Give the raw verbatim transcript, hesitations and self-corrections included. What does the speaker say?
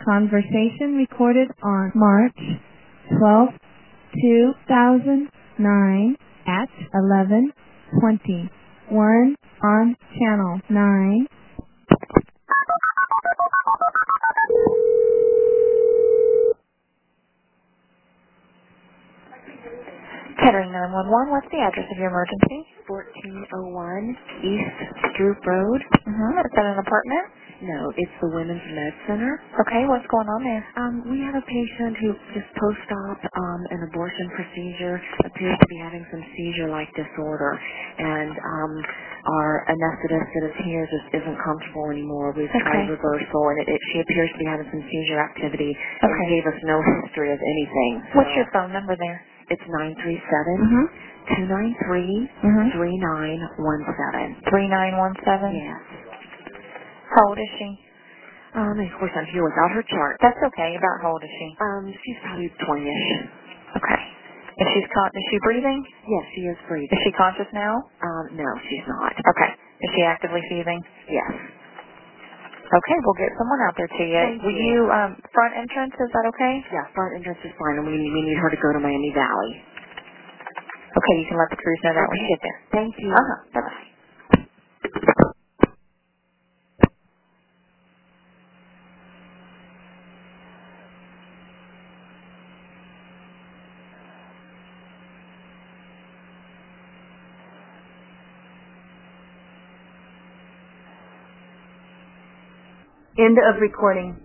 Conversation recorded on March twelfth, two thousand nine at eleven twenty-one on Channel nine. Kettering nine one one, what's the address of your emergency? fourteen oh one East Stroop Road. Mm-hmm. Is that an apartment? No, it's the Women's Med Center. Okay, what's going on there? Um, we have a patient who just post-op um, an abortion procedure appears to be having some seizure-like disorder, and um, our anesthetist that is here just isn't comfortable anymore. We've Okay. tried reversal, and it, it, she appears to be having some seizure activity and Okay. gave us no history of anything. What's So your phone number there? it's nine three seven, two nine three, three nine one seven. three nine one seven? Yes. How old is she? Um, and of course I'm here without her chart. That's okay. About how old is she? Um, she's probably twenty-ish. Okay. Is she, con- is she breathing? Yes, she is breathing. Is she conscious now? Um, no, she's not. Okay. Is she actively seething? Yes. Okay, we'll get someone out there to you. Thank Will you. you, um, front entrance, is that okay? Yeah, front entrance is fine, and we, we need her to go to Miami Valley. Okay, you can let the crews know that when you get there. Thank you. Uh-huh. Bye-bye. End of recording.